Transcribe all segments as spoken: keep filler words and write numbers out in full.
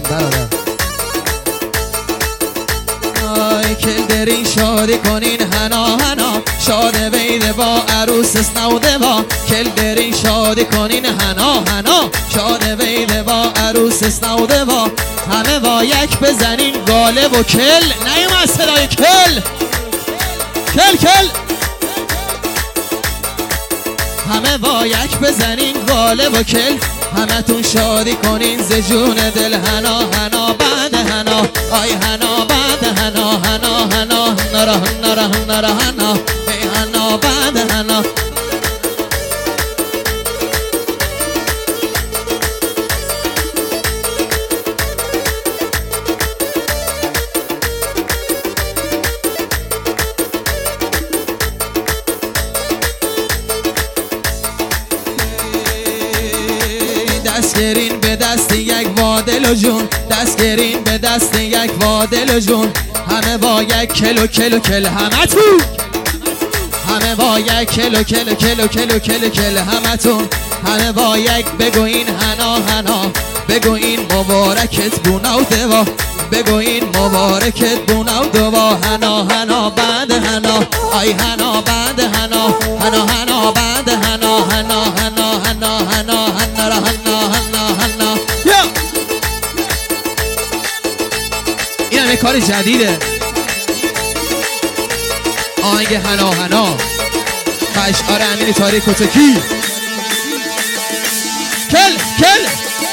برادر. آی کل درین شادی کنین هنا هنا شاد ویده با عروس اسنوده با کل درین شادی کنین هنا هنا شاد ویده با عروس اسنوده با همه با یک بزنین گاله و کل نیومد صدای کل کل کل همه با یک بزنین گاله و کل همه تون شادی کنین ز جون دل هنا هنا بعد هنا آی هنا بعد هنا هنا هنا نرا نرا نرا هنا ای هنا بعد هنا دستگیرین به دست یک وادل و جون دستگیرین به دست یک وادل و جون همه با یک کلو کلو کل همه تون همه با یک کلو کلو کلو کلو کلو کل همه تون همه با یک بگوین هنا هنا بگوین مبارکت بونا و دوا بگوین مبارکت بونا و دوا هنا هنا بعد هنا آی هنا بعد هنا هنا هنا بعد هنا هنا هنا هنا هنا هنا هنا هنا هنا یا این همه کار جدیده آهنگ هنا هنا و اشعار امین تاریک کتکی کل کل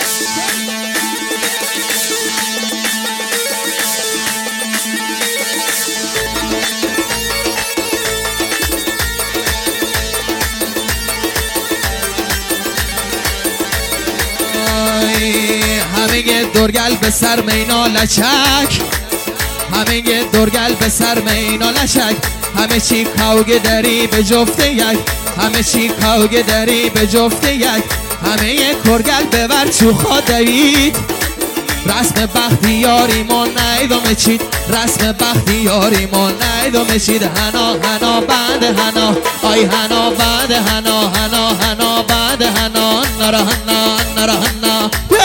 همه درگل به سر مینا لچک همه درگل به سر مینا لچک همه چی کوگ دری به جفت یک همه چی کوگ دری به جفت یک همه کرگل ببر چو خودوید رسم بختی یاری ما نیدم چید رسم بختی یاری ما نیدم چید هنا هنا بعد هنا آی هنا بعد هنا هنا هنا بعد هنا نرا هنا نرا هنا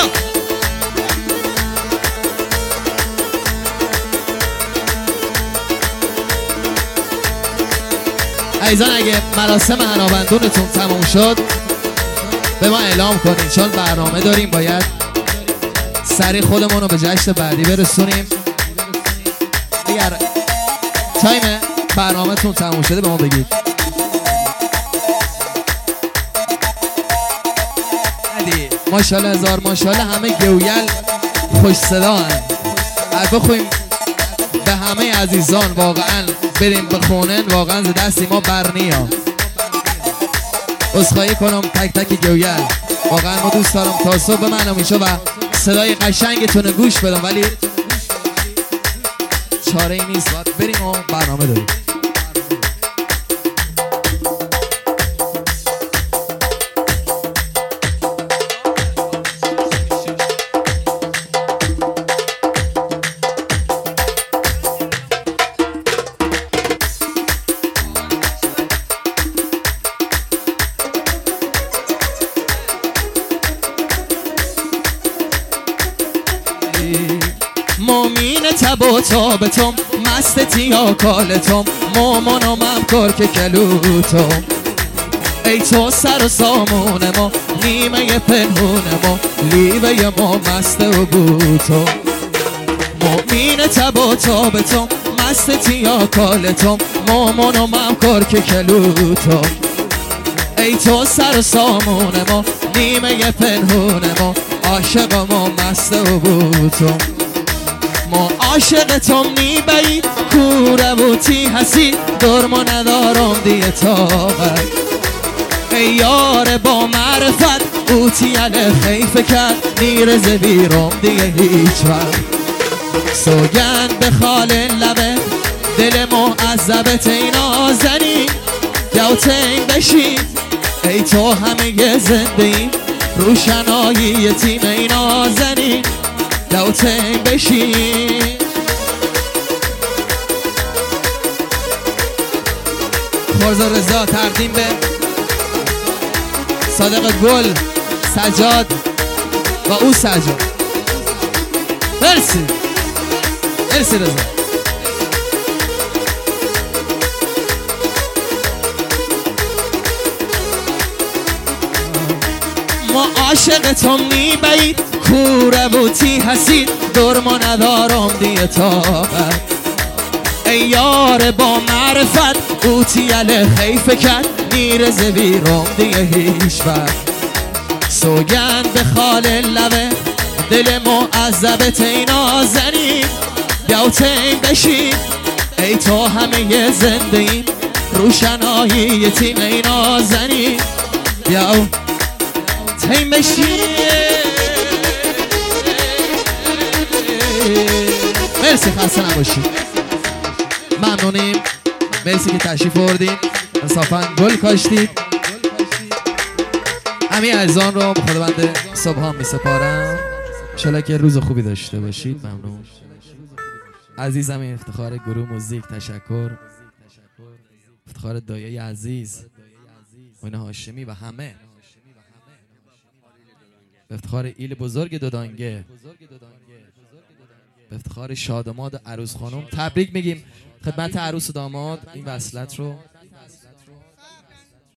عزیزان اگه مراسم هنابندونتون تموم شد به ما اعلام کنین چون برنامه داریم باید سریع خودمون رو به جشن بعدی برسونیم اگر تایم برنامه تون تموم شده به ما بگید ماشاءالله هزار ماشاءالله همه گویل خوش صدا هن بخویم به همه عزیزان واقعا بریم بخونن واقعا ز دستی ما برنیا عذرخواهی کنم تک تک گویل واقعا ما دوست دارم تا صبح من همیشه و صدای قشنگتون گوش بدم ولی چاره ای نیست باید بریم و برنامه داریم مومین تب و تابتم مست تیا کالتم مامانم هم کار که کلوتم ای تو سر و سامون ما نیمه پنهون ما لیوه ما مست و بوتم مومین تب و تابتم مست تیا کالتم مامانم هم کار که کلوتم ای تو سر و سامون ما نیمه پنهون ما عاشق ما مست و بوتم ما عاشقتم نیبایی کوره و تی هستی درمو ندارم دیگه طاقت ای یار با معرفت او تیل خیفه کرد نیرز بیرم دیگه هیچ وقت سوگند به خال لبه دل معذبت ای نازنین گوتین بشین ای تو همه زنده این روشنایی تیم ای نازنین دوتین بشین خورزا رضا تقدیم به صادق گل سجاد و او سجاد مرسی مرسی رضا. ما عاشقتم میبید کوره بوتی هستید درما ندارم دیگه طاقت ای یار با معرفت اوتی علی خیفه کرد میره زویرم دیگه هیچ وقت سوگند به خال لبه دل معذبت اینا زنید بیاو تیم بشید ای تو همه زنده این روشنایی تیم اینا زنید بیاو تیم بشید. مرسی خسته نباشید ممنونیم مرسی که تشریف آوردین انصافا گل کاشتید همین عزیزان رو به خدا بنده صبح هم می سپارم انشالله که روز خوبی داشته باشید ممنون عزیزم این افتخار گروه موزیک تشکر افتخار دایه عزیز موین هاشمی و همه به افتخار ایل بزرگ دودانگه به افتخار شادماد عروس خانم تبریک میگیم خدمت عروس و داماد این وصلت رو